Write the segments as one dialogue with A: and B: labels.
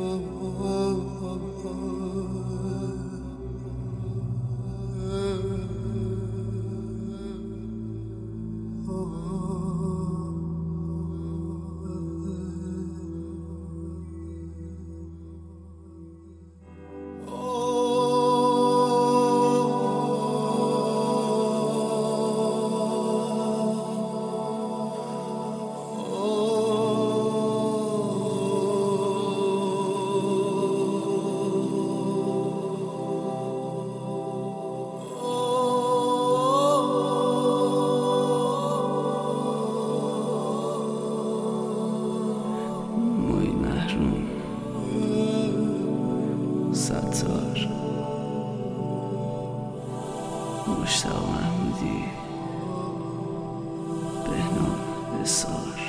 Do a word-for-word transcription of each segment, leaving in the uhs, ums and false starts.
A: ستار مشتاق محمودی بهنام اسار.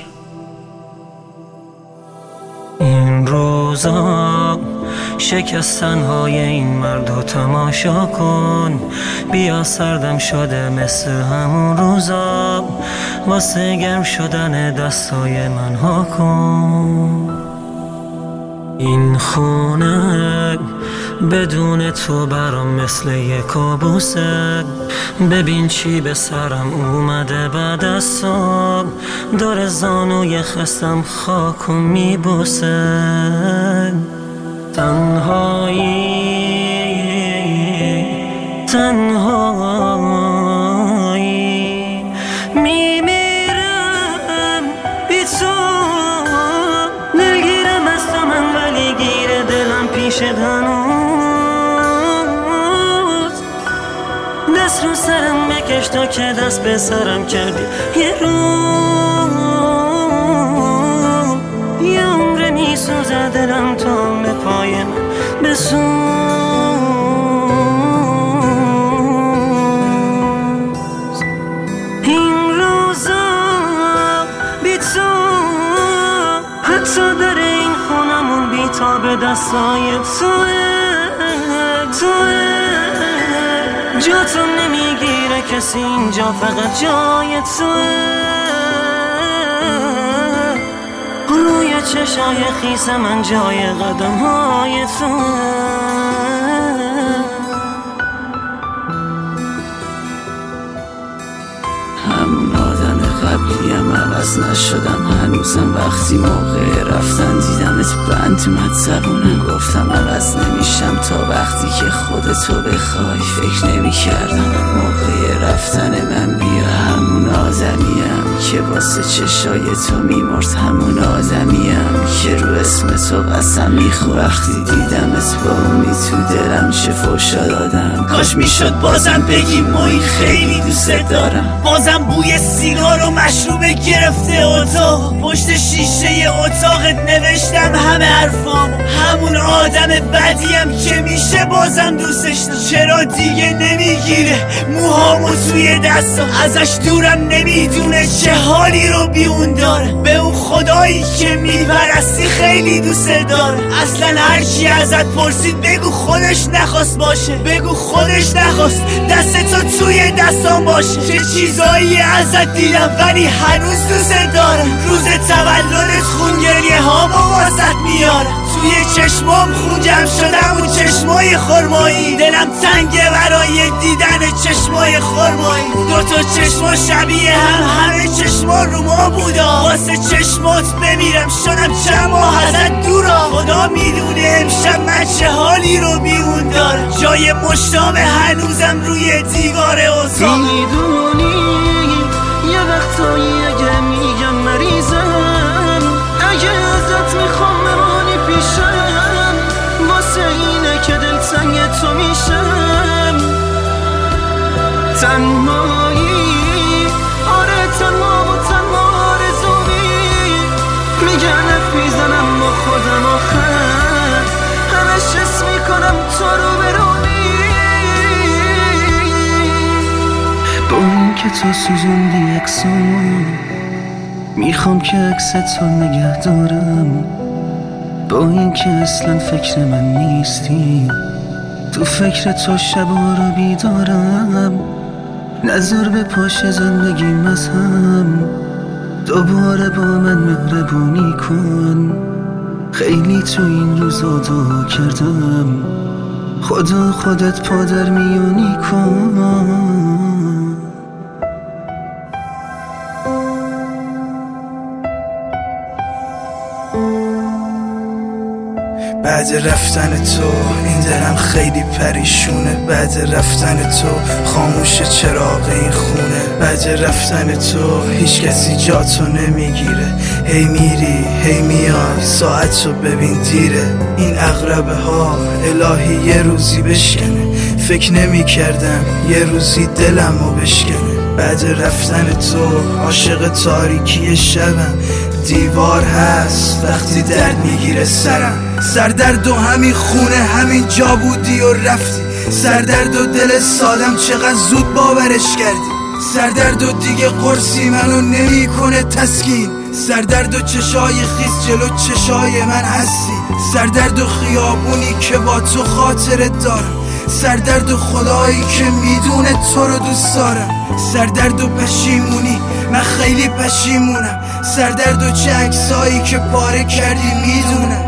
B: این روزا شکستن های این مردو تماشا کن، بیا سردم شده مثل همون روزا، واسه گرم شدن دستای من ها کن. این خونه بدون تو برام مثل یک کابوسه، ببین چی به سرم اومده بعد از صبح، دور زانوی خستم خاکو میبوسه. تنهایی تنهایی میمیرم بی تو، دلگیرم از تو من ولی گیره دلم پیش هنوز. دست رو سرم بکش تا که دست به سرم کردی یه روز، یه عمر میسوزه دلم تا به پای من بسوز. این روزا بی تو، حتی در این خونمون بی تا به دستای توه توه، جا تو نمیگیره کسی اینجا، فقط جای توه. روی چشای خیس من جای قدم های توه.
A: همون آدم قبلیم عوض نشدم هنوزم، وقتی موقع رفتن دیدمت بند اومد زبونم، گفتم عوض نمیشم تا وقتی که خودتو بخوای. فکر نمی کردم موقع رفتن من بیا همون آدمیم که واسه چشای تو میمرد، همون آدمیم که رو اسم تو قسم میخورد. وقتی دیدمت با اونی تو دلم چه فوشا دادم، کاش میشد بازم بگی مایی خیلی دوست دارم.
C: بازم بوی سیگار و مشروبه گرفته اتاق، پشت شیشه اتاقت نوشتم همه حرفام، همون آدم بدیم که میشه بازم دوستش دارم. چرا دیگه نمیگیره موهامو توی دستم، ازش دورم نمیدونه چه حالی رو بی اون داره. به اون خدایی که میپرستی خیلی دوست داره. اصلا هرکی ازت پرسید بگو خودش نخواست باشه، بگو خودش نخواست دست تو توی دستام باشه. چه چیزایی ازت دیدم ولی هنوز دوست دارم. روز تولدت خون گریه هامو واسط میارم، توی چشمام خون جمع شدم اون چشمای خرمایی. دلم تنگه برای دیدن چشمای خرمایی، دوتا چشما شبیه هم، همه چشما رو ما بودا. واسه چشمات بمیرم شدم چند ماه ازت دورا. خدا میدونه امشب من چه حالی رو بیمون دارم، جای مشتام هنوزم روی دیوار اتاق.
B: میدونی یه وقتایی اگه میگم مریضم، اگه ازت میخوام بمانی پیشم، واسه اینه که دلتنگ تو میشم. تنهایی آره تنها و تنها آرزومی، میگن حرف میزنم با خودم آخر، همش حس میکنم تو رو برونی. با این که تو سوزوندی اکسامو، میخوام که اکست رو نگه دارم. با این که اصلا فکر من نیستی، تو فکر تو شبا رو بیدارم. نظر به پاش زندگیم از هم، دوباره با من مهربونی کن. خیلی تو این روزا دعا کردم خدا خودت پادر میونی کن.
D: بعد رفتن تو این دلم خیلی پریشونه، بعد رفتن تو خاموش چراغ این خونه، بعد رفتن تو هیچ کسی جاتو نمیگیره، هی میری هی میای ساعت رو ببین دیره. این عقربه ها الهی یه روزی بشکنه، فکر نمی کردم یه روزی دلم رو بشکنه. بعد رفتن تو عاشق تاریکی شبم، دیوار هست وقتی درد میگیره سرم. سردرد و همین خونه همین جا بودی و رفتی، سردرد و دل سالم چقدر زود باورش کردی، سردرد و دیگه قرصی منو نمی کنه تسکین، سردرد و چشای خیس جلو چشای من هستی، سردرد و خیابونی که با تو خاطرت دارم، سردرد و خدایی که میدونه تو رو دوست دارم، سردرد و پشیمونی من خیلی پشیمونم، سردرد و چه عکسایی که پاره کردی میدونم،